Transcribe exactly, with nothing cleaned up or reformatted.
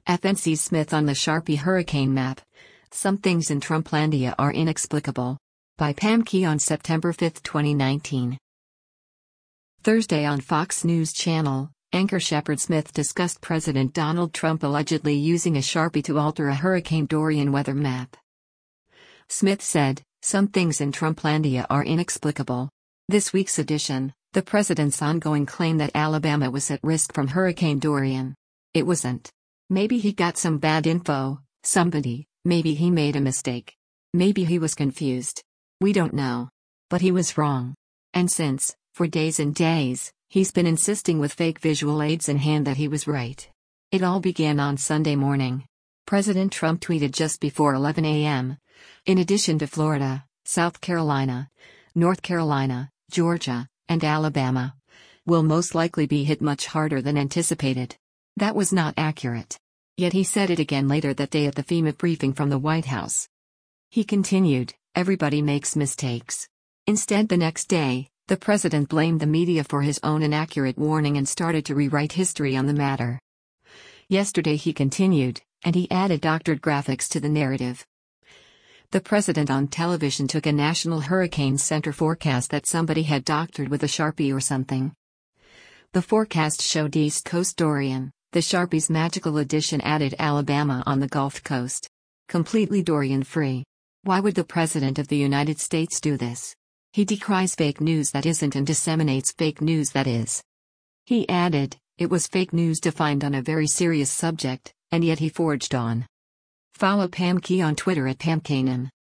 F N C Smith on the Sharpie hurricane map. Some things in Trumplandia are inexplicable. By Pam Key on September fifth, twenty nineteen. Thursday on Fox News Channel, anchor Shepard Smith discussed President Donald Trump allegedly using a Sharpie to alter a Hurricane Dorian weather map. Smith said, "Some things in Trumplandia are inexplicable." This week's edition, the president's ongoing claim that Alabama was at risk from Hurricane Dorian. It wasn't. Maybe he got some bad info, somebody, maybe he made a mistake. Maybe he was confused. We don't know. But he was wrong. And since, for days and days, he's been insisting with fake visual aids in hand that he was right. It all began on Sunday morning. President Trump tweeted just before eleven a m In addition to Florida, South Carolina, North Carolina, Georgia, and Alabama will most likely be hit much harder than anticipated. That was not accurate. Yet he said it again later that day at the FEMA briefing from the White House. He continued, "Everybody makes mistakes." Instead, the next day, the president blamed the media for his own inaccurate warning and started to rewrite history on the matter. Yesterday he continued, and he added doctored graphics to the narrative. The president on television took a National Hurricane Center forecast that somebody had doctored with a Sharpie or something. The forecast showed East Coast Dorian. The Sharpie's magical addition added Alabama on the Gulf Coast. Completely Dorian-free. Why would the President of the United States do this? He decries fake news that isn't and disseminates fake news that is. He added, it was fake news defined on a very serious subject, and yet he forged on. Follow Pam Key on Twitter at Pam Kanan.